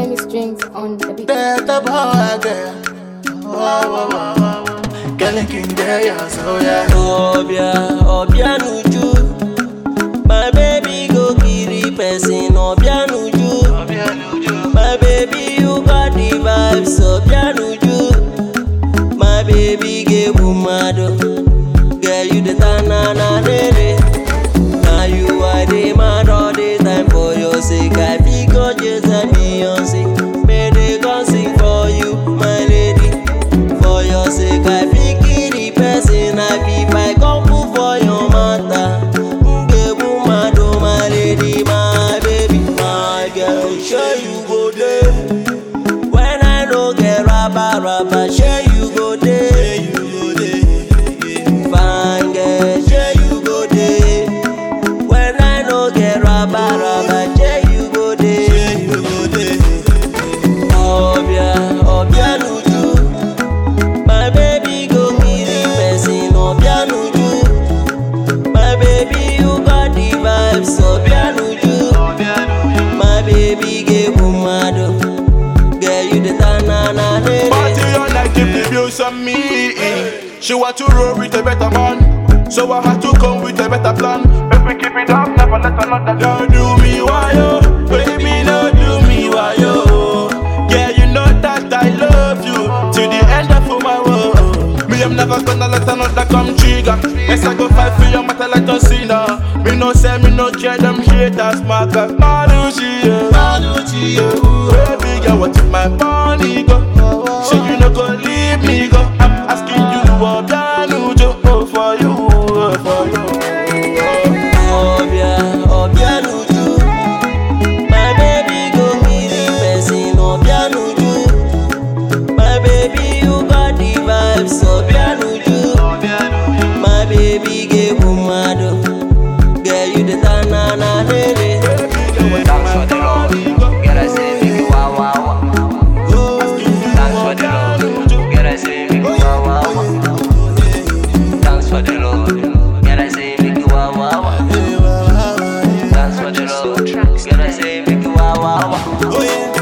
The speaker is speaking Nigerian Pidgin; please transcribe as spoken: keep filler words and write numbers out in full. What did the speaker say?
many strings on the beat. That boy, girl. Oh, oh, oh, oh. Girl, king day, so yeah. Obia, Obia Nuju. My baby go kiri person, Obia Nuju. My baby, you got the vibes, Obia Nuju. My baby gave umado. Girl, you the tanana nene. Now you are the man all the time for your sake. I figure just a Beyonce. May they come sing for you, my lady. For your sake, I figure the person I be my comfort for your matter. Ngebu mado, my lady, my baby, my girl. Sure you go there. When I don't get rabba rabba, sure you go there. Fine girl, sure you go there. When I don't get rabba rabba, sure you go there. Obia, Obia Nuju. My baby go kiri person, Obia Nuju. My baby you got the vibes, Obia Nuju. My baby gave umado. Girl you the tanana nene. Party all night, keep the views on me. She want to roll with a better man, so I had to come with a better plan. If we keep it up, never let another don't do me why yo, baby, no do me why yo. Yeah, you know that I love you till the end of my world. Me, I'm never gonna let another come trigger. Yes, I go fight for your matter like a sinner. Me no say me no care them haters, markers. Maruchi, Maruchi, baby girl, what if my money go? So you no go leave me go. I'm asking you what I know oh, for you, oh, for you. Obia, Obia Nuju. My baby go kiri person, Obia Nuju. My baby you got the vibes, Obia Nuju. My baby gave umado. Girl you the tanana nene. Thanks for the love, girl I say make you wow wow wow. Thanks for the love, girl I say make you wow wow wow. Thanks for the love, girl I say make you wow wow wow. Thanks for the love, girl I say make you wow wow wow.